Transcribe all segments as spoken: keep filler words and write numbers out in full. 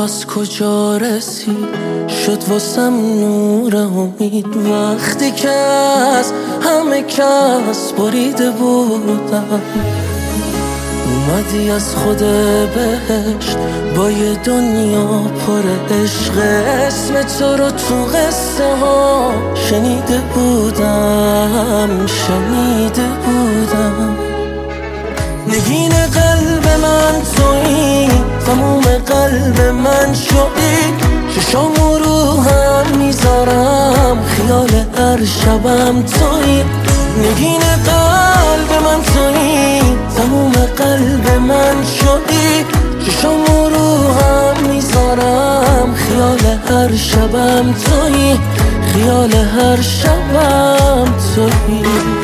از کجا رسید شد واسم نور امید، وقتی که از همه کس بریده بودم. اومدی از خود بهشت با یه دنیا پر عشق، اسم تو رو تو قصه ها شنیده بودم شنیده بودم. نگین قلب من تویی، تموم قلب من شدی، چشامو رو هم میذارم خیال هر شبم تویی. نگین قلب من تویی، تموم قلب من شدی، چشامو رو هم میذارم خیال هر شبم تویی، خیال هر شبم تویی.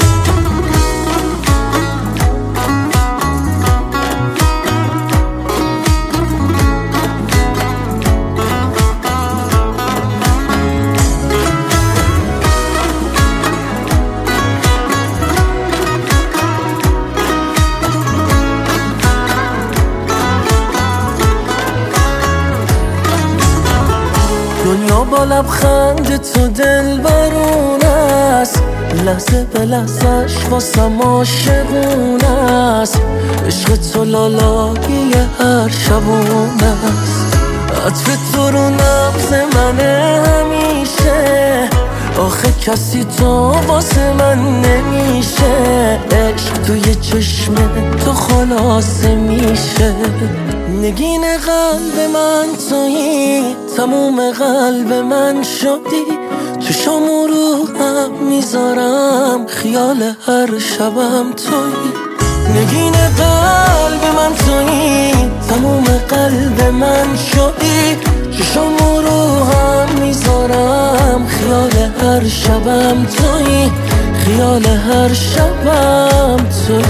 دنیا با لبخند تو دل برون است، لحظه به لحظهش واسم عاشقونه است. عشق تو لالایی هر شبونه است، عطر تو رو نبض منه همیشه. آخه کسی تو واسه من نمیشه، عشق توی چشم تو خلاصه میشه. نگین قلب من تویی، تموم قلب من شدی، چشامو رو هم میذارم خیال هر شبم تویی. نگین قلب من تویی، تموم قلب من شدی، چشامو رو هم میذارم خیال هر شبم تویی، خیال هر شبم تویی.